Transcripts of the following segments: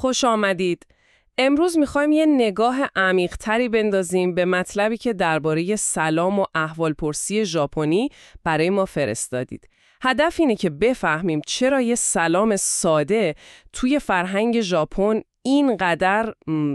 خوش آمدید. امروز میخوایم یه نگاه عمیق‌تری بندازیم به مطلبی که درباره سلام و احوالپرسی ژاپنی برای ما فرستادید. هدف اینه که بفهمیم چرا یه سلام ساده توی فرهنگ ژاپن اینقدر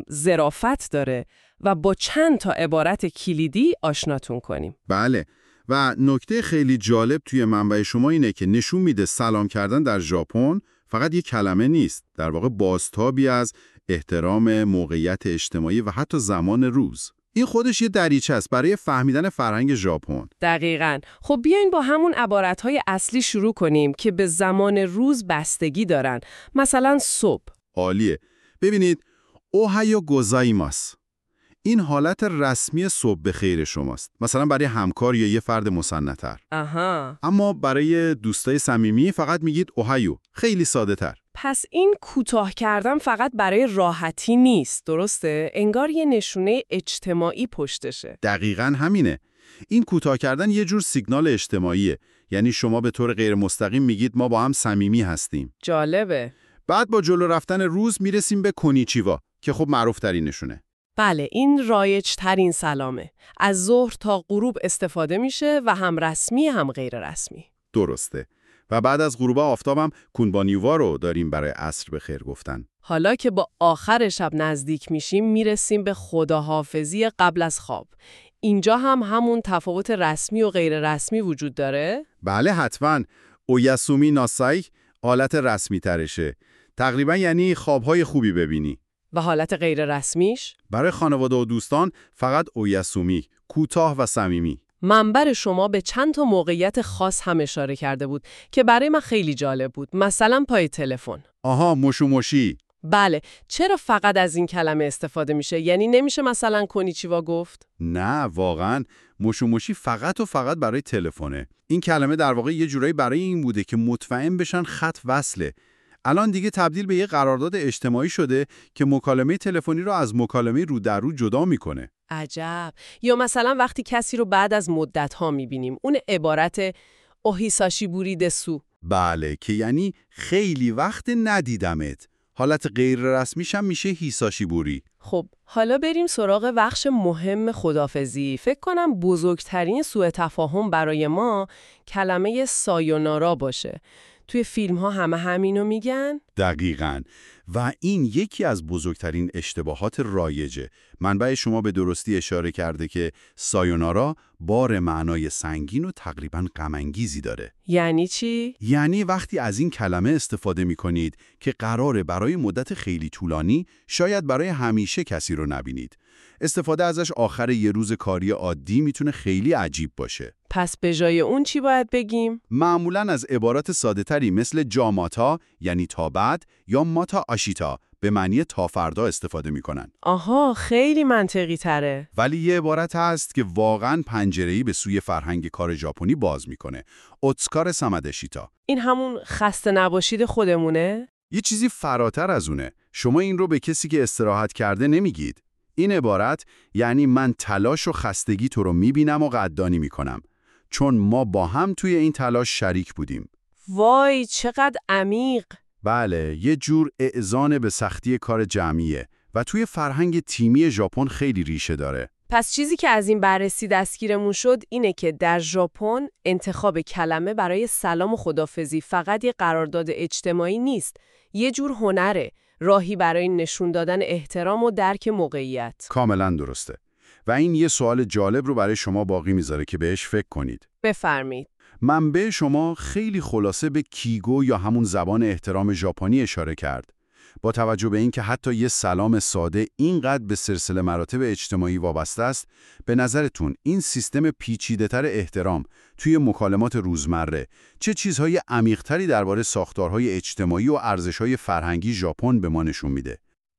ظرافت داره و با چند تا عبارت کلیدی آشناتون کنیم. بله، و نکته خیلی جالب توی منبع شما اینه که نشون میده سلام کردن در ژاپن فقط یک کلمه نیست، در واقع بازتابی از احترام، موقعیت اجتماعی و حتی زمان روز. این خودش یه دریچه است برای فهمیدن فرهنگ ژاپن. دقیقاً. خب بیاین با همون عبارتهای اصلی شروع کنیم که به زمان روز بستگی دارن. مثلا صبح. عالیه. ببینید، اوهایو گوزایماس. این حالت رسمی صبح بخیر شماست. مثلا برای همکار یا یه فرد مسن‌تر. آها. اما برای دوستای صمیمی فقط میگید اوهایو. خیلی ساده تر. پس این کوتاه کردن فقط برای راحتی نیست، درسته؟ انگار یه نشونه اجتماعی پشتشه. دقیقاً همینه. این کوتاه کردن یه جور سیگنال اجتماعیه. یعنی شما به طور غیر مستقیم میگید ما با هم صمیمی هستیم. جالبه. بعد با جلو رفتن روز میرسیم به کنیچیوا که خب معروف ترینشونه. بله، این رایج ترین سلامه. از ظهر تا غروب استفاده میشه و هم رسمی هم غیر رسمی. درسته. و بعد از غروب آفتابم کونبانیوا رو داریم برای عصر بخیر گفتن. حالا که با آخر شب نزدیک میشیم میرسیم به خداحافظی قبل از خواب. اینجا هم همون تفاوت رسمی و غیر رسمی وجود داره؟ بله حتما. اویاسومی ناسای حالت رسمی ترشه. تقریبا یعنی خوابهای خوبی ببینی. و حالت غیر رسمیش؟ برای خانواده و دوستان فقط اویاسومی، کوتاه و صمیمی. منبر شما به چند تا موقعیت خاص هم اشاره کرده بود که برای من خیلی جالب بود. مثلا پای تلفن. آها، موشوموشی. بله، چرا فقط از این کلمه استفاده میشه؟ یعنی نمیشه مثلا کنیچیوا گفت؟ نه، واقعا موشوموشی فقط و فقط برای تلفنه. این کلمه در واقع یه جورایی برای این بوده که مطمئن بشن خط وصله. الان دیگه تبدیل به یه قرارداد اجتماعی شده که مکالمه تلفنی رو از مکالمه رو در رو جدا میکنه. عجب. یا مثلا وقتی کسی رو بعد از مدت‌ها میبینیم، اون عبارت اوهیساشیبوری دسو. بله، که یعنی خیلی وقت ندیدمت. حالت غیر رسمیش هم میشه هیساشیبوری. خب حالا بریم سراغ بخش مهم خداحافظی. فکر کنم بزرگترین سوء تفاهم برای ما کلمه سایونارا باشه. توی فیلم ها همه همینو میگن؟ دقیقاً. و این یکی از بزرگترین اشتباهات رایجه. منبع شما به درستی اشاره کرده که سایونارا بار معنای سنگین و تقریباً غم‌انگیزی داره. یعنی چی؟ یعنی وقتی از این کلمه استفاده می‌کنید که قراره برای مدت خیلی طولانی، شاید برای همیشه کسی رو نبینید. استفاده ازش آخر یه روز کاری عادی میتونه خیلی عجیب باشه. پس به جای اون چی باید بگیم؟ معمولاً از عبارات ساده‌تری مثل جاماتا یعنی تا بعد یا ماتا آشیتا به معنی تا فردا استفاده میکنن. آها، خیلی منطقی تره. ولی یه عبارت هست که واقعاً پنجره‌ای به سوی فرهنگ کار ژاپنی باز میکنه. اوتسکار سامادشیتا. این همون خسته نباشید خودمونه؟ یه چیزی فراتر از اونه. شما این رو به کسی که استراحت کرده نمیگید. این عبارت یعنی من تلاش و خستگی تو رو میبینم و قدردانی میکنم. چون ما با هم توی این تلاش شریک بودیم. وای چقدر عمیق. بله، یه جور اذعان به سختی کار جمعیه و توی فرهنگ تیمی ژاپن خیلی ریشه داره. پس چیزی که از این بررسی دستگیرمون شد اینه که در ژاپن انتخاب کلمه برای سلام و خداحافظی فقط یه قرارداد اجتماعی نیست، یه جور هنره، راهی برای نشون دادن احترام و درک موقعیت. کاملا درسته. و این یه سوال جالب رو برای شما باقی میذاره که بهش فکر کنید. بفرمید. منبع شما خیلی خلاصه به کیگو یا همون زبان احترام ژاپنی اشاره کرد. با توجه به اینکه حتی یه سلام ساده اینقدر به سلسله مراتب اجتماعی وابسته است، به نظرتون این سیستم پیچیده‌تر احترام توی مکالمات روزمره چه چیزهای عمیق‌تری درباره ساختارهای اجتماعی و ارزش‌های فرهنگی ژاپن به ما نشون میده؟